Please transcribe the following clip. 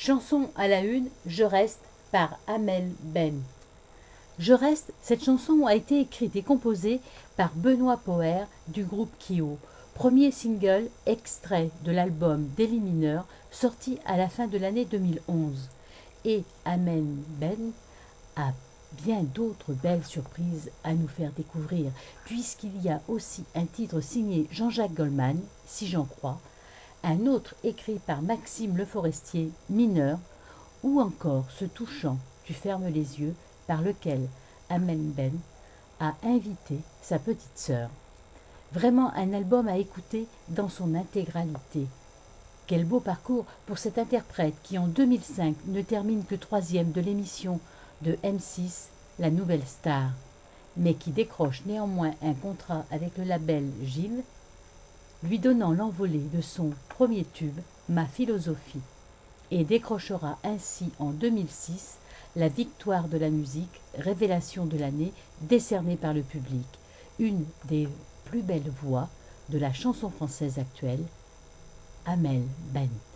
Chanson à la une, Je reste par Amel Ben. Je reste, cette chanson a été écrite et composée par Benoît Poher du groupe Kyo, premier single extrait de l'album Délit mineur sorti à la fin de l'année 2011. Et Amel Ben a bien d'autres belles surprises à nous faire découvrir, puisqu'il y a aussi un titre signé Jean-Jacques Goldman, si j'en crois, un autre écrit par Maxime Le Forestier, Mineur, ou encore ce touchant Tu fermes les yeux, par lequel Amel Ben a invité sa petite sœur. Vraiment un album à écouter dans son intégralité. Quel beau parcours pour cet interprète qui en 2005 ne termine que troisième de l'émission de M6, La Nouvelle Star, mais qui décroche néanmoins un contrat avec le label Gilles, lui donnant l'envolée de son premier tube, Ma philosophie, et décrochera ainsi en 2006 la victoire de la musique, révélation de l'année, décernée par le public, une des plus belles voix de la chanson française actuelle, Amel Ben.